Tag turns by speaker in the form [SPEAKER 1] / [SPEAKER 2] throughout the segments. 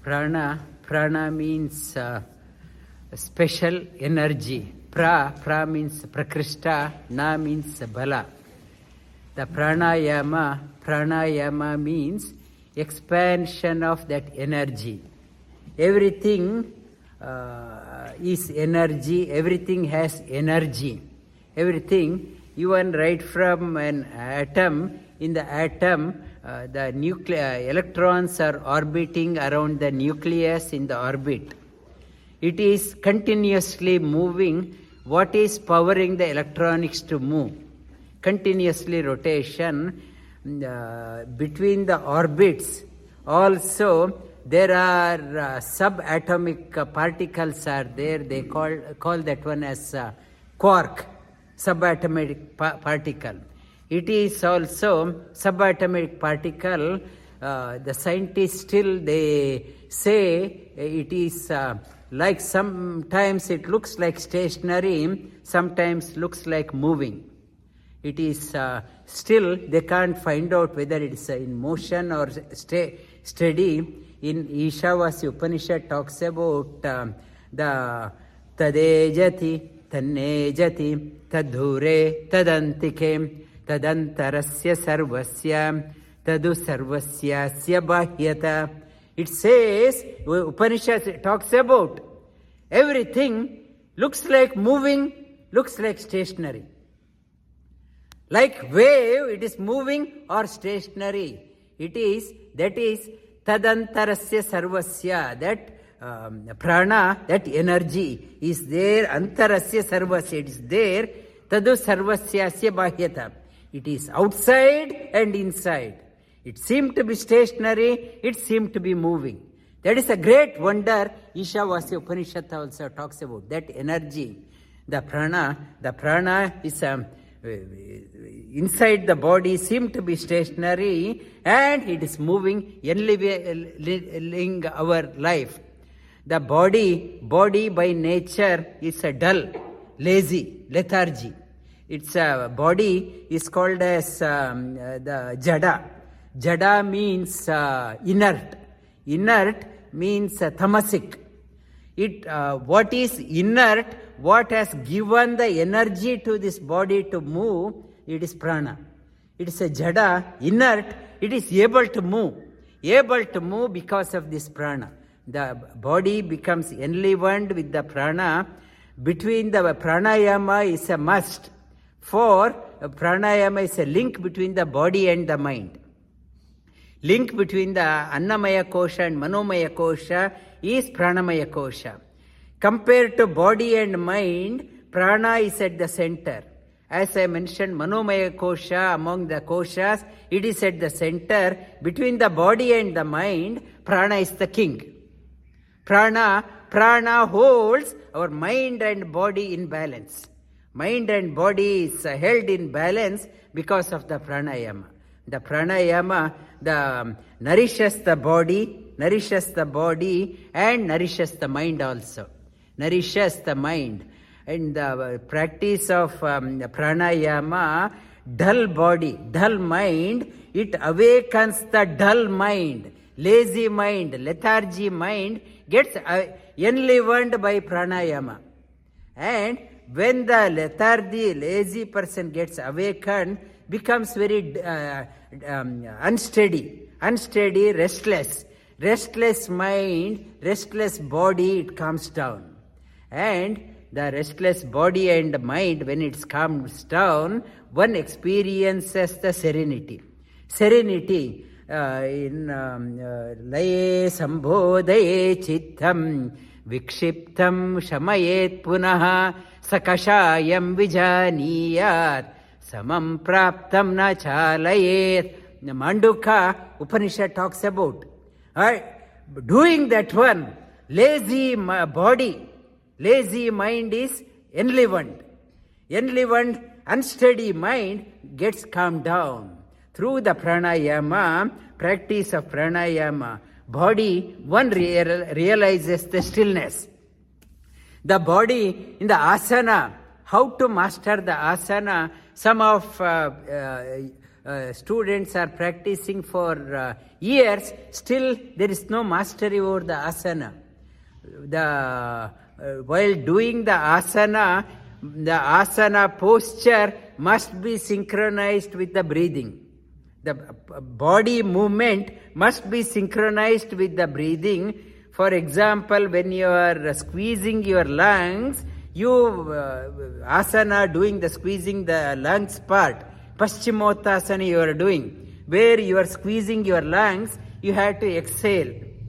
[SPEAKER 1] Prana means special energy. Pra means prakrishta, na means bala. The pranayama means expansion of that energy. Everything is energy, everything has energy. Everything, even right from an atom, in the atom, the electrons are orbiting around the nucleus in the orbit. It is continuously moving. What is powering the electronics to move? Continuously rotation between the orbits. Also, there are subatomic particles are there. They call that one as quark, subatomic particle. It is also subatomic particle. The scientists still they say it is like sometimes it looks like stationary, sometimes looks like moving. It is still they can't find out whether it is in motion or steady. In Ishavasya Upanishad talks about the tadejati, tannejati, tadhure, tadantike, tadantarasya sarvasya, tadu sarvasyasya bahyata. It says, Upanishad talks about everything looks like moving, looks like stationary. Like wave, it is moving or stationary. That is tadantarasya sarvasya, that prana, that energy is there, antarasya sarvasya, it is there, tadu sarvasyasya bahyata. It is outside and inside. It seemed to be stationary, it seemed to be moving. That is a great wonder. Ishavasya Upanishad also talks about that energy. The prana is inside the body, seemed to be stationary, and it is moving, enlivening our life. The body by nature is a dull, lazy, lethargy. Its body is called as the jada. Jada means inert. Inert means tamasic. What is inert, what has given the energy to this body to move, it is prana. It is a jada, inert, it is able to move because of this prana. The body becomes enlivened with the prana. Between the pranayama is a must. For pranayama is a link between the body and the mind. Link between the Annamaya Kosha and Manomaya Kosha is Pranamaya Kosha. Compared to body and mind, prana is at the center. As I mentioned, Manomaya Kosha, among the koshas, it is at the center. Between the body and the mind, prana is the king. Prana holds our mind and body in balance. Mind and body is held in balance because of the pranayama. The pranayama nourishes the body, and nourishes the mind also. Nourishes the mind. And the practice of pranayama, dull body, dull mind, it awakens the dull mind, lazy mind, lethargy mind, gets enlivened by pranayama. And when the lethargy, lazy person gets awakened, becomes very unsteady, restless mind, restless body, it calms down. And the restless body and mind, when it calms down, one experiences the serenity. Serenity in laye sambhodaye chittam vikshiptam shamayet punaha sakashayam vijaniyat samam praptam na chalayet. The Manduka Upanishad talks about doing that one. Lazy body, lazy mind is enlivened. Enlivened, unsteady mind gets calmed down. Through the pranayama, practice of pranayama, body, one realizes the stillness. The body in the asana, how to master the asana, some of students are practicing for years, still there is no mastery over the asana. While doing the asana posture must be synchronized with the breathing. The body movement must be synchronized with the breathing. For example, when you are squeezing your lungs, asana doing the squeezing the lungs part, Paschimottanasana you are doing, where you are squeezing your lungs, you have to exhale.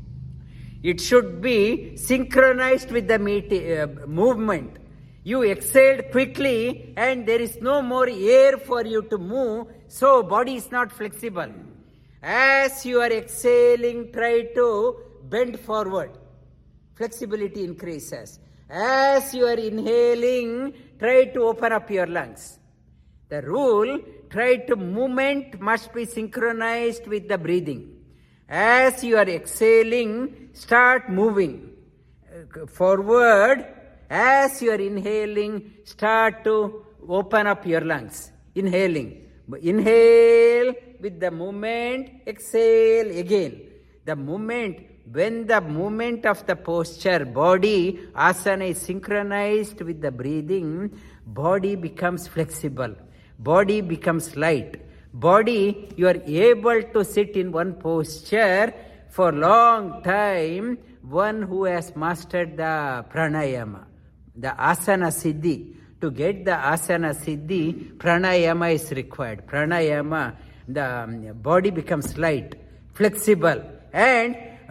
[SPEAKER 1] It should be synchronized with the movement. You exhaled quickly and there is no more air for you to move, so body is not flexible. As you are exhaling, try to bend forward. Flexibility increases. As you are inhaling, try to open up your lungs. The rule, movement must be synchronized with the breathing. As you are exhaling, start moving forward. As you are inhaling, start to open up your lungs. Inhaling. Inhale with the movement, exhale again. The movement, when the movement of the posture, body, asana is synchronized with the breathing, body becomes flexible. Body becomes light. Body, you are able to sit in one posture for long time. One who has mastered the pranayama, the asana siddhi. To get the asana siddhi, pranayama is required. Pranayama, the body becomes light, flexible, and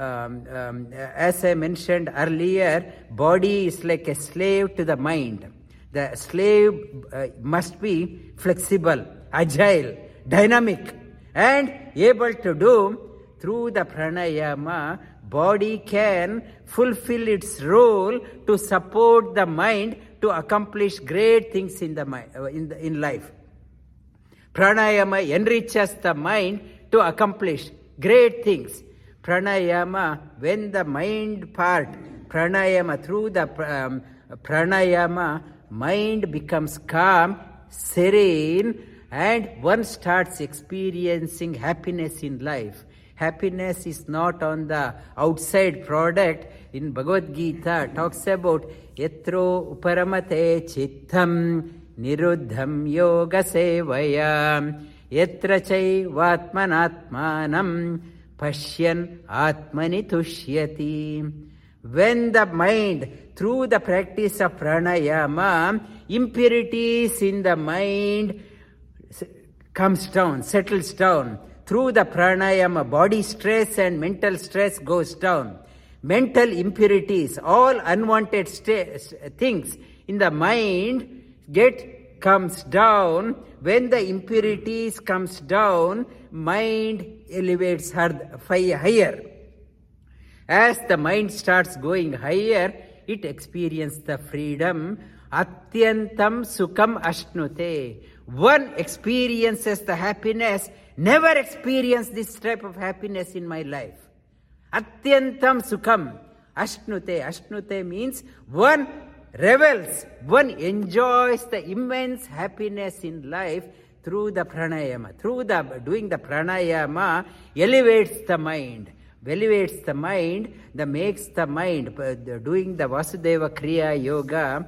[SPEAKER 1] as I mentioned earlier, body is like a slave to the mind. The slave must be flexible, agile, dynamic, and able to do. Through the pranayama, body can fulfill its role to support the mind to accomplish great things in life. Pranayama enriches the mind to accomplish great things. Pranayama, when the mind part, pranayama, through the pranayama, mind becomes calm, serene, and one starts experiencing happiness in life. Happiness is not on the outside product. In Bhagavad Gita, talks about yatro uparamate chittam niruddham yoga sevaya yatra chaivatmanatmanam pashyan atmani tushyati. When the mind, through the practice of pranayama, impurities in the mind comes down, settles down. Through the pranayama, body stress and mental stress goes down. Mental impurities, all unwanted things in the mind comes down. When the impurities comes down, mind elevates higher. As the mind starts going higher, it experiences the freedom. Atyantam sukham ashnute. One experiences the happiness. Never experienced this type of happiness in my life. Atyantam sukham ashnute. Ashnute means one revels, one enjoys the immense happiness in life through the pranayama. Through doing the pranayama, elevates the mind. Elevates the mind, that makes the mind, doing the Vasudeva Kriya Yoga,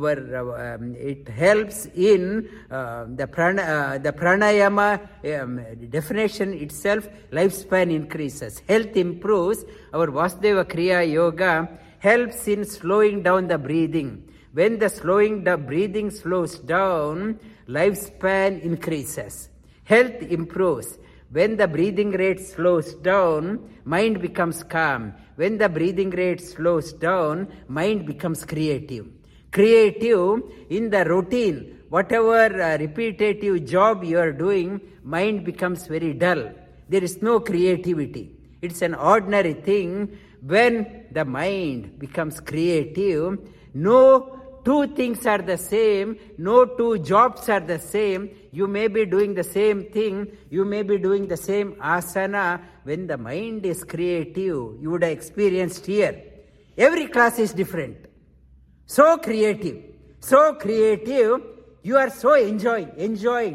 [SPEAKER 1] it helps in the pranayama definition itself, lifespan increases, health improves. Our Vasudeva Kriya Yoga helps in slowing down the breathing. When the breathing slows down, lifespan increases, health improves. When the breathing rate slows down, mind becomes calm. When the breathing rate slows down, mind becomes creative. Creative in the routine, whatever repetitive job you are doing, mind becomes very dull. There is no creativity. It's an ordinary thing. When the mind becomes creative, no two things are the same, no two jobs are the same. You may be doing the same thing, you may be doing the same asana. When the mind is creative, you would have experienced here. Every class is different. So creative, you are so enjoying.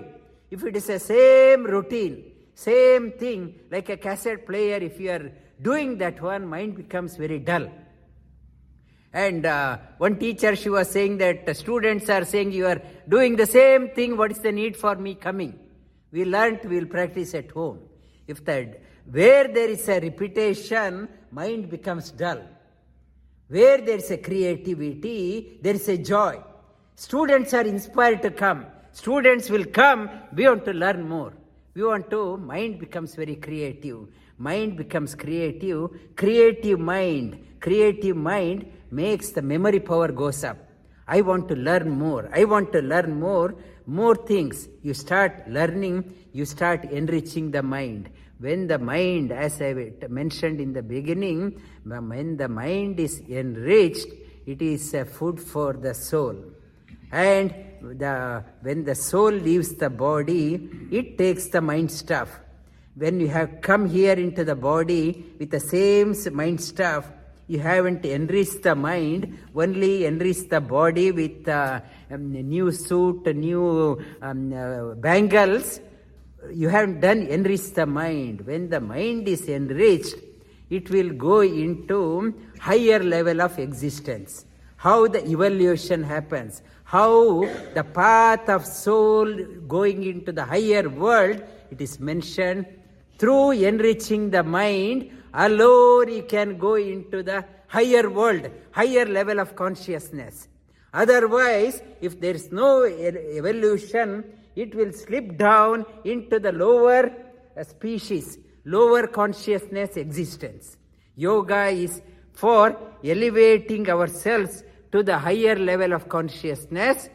[SPEAKER 1] If it is the same routine, same thing, like a cassette player, if you are doing that one, mind becomes very dull. And one teacher, she was saying that students are saying, you are doing the same thing, what is the need for me coming? We learnt, we will practice at home. If that, where there is a repetition, mind becomes dull. Where there is a creativity, there is a joy. Students are inspired to come. Students will come, we want to learn more. We want to, mind becomes very creative. Mind becomes creative. Creative mind makes the memory power goes up. I want to learn more. I want to learn more things. You start learning, you start enriching the mind. When the mind, as I mentioned in the beginning, when the mind is enriched, it is a food for the soul. And when the soul leaves the body, it takes the mind stuff. When you have come here into the body with the same mind stuff, you haven't enriched the mind, only enriched the body with new suit, new bangles. You haven't done enrich the mind. When the mind is enriched, it will go into higher level of existence. How the evolution happens, how the path of soul going into the higher world, it is mentioned. Through enriching the mind, alone you can go into the higher world, higher level of consciousness. Otherwise, if there is no evolution, it will slip down into the lower species, lower consciousness existence. Yoga is for elevating ourselves to the higher level of consciousness.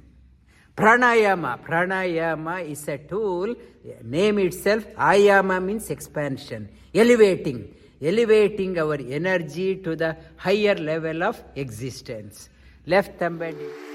[SPEAKER 1] Pranayama is a tool. Name itself, ayama means expansion, elevating our energy to the higher level of existence. Left thumb and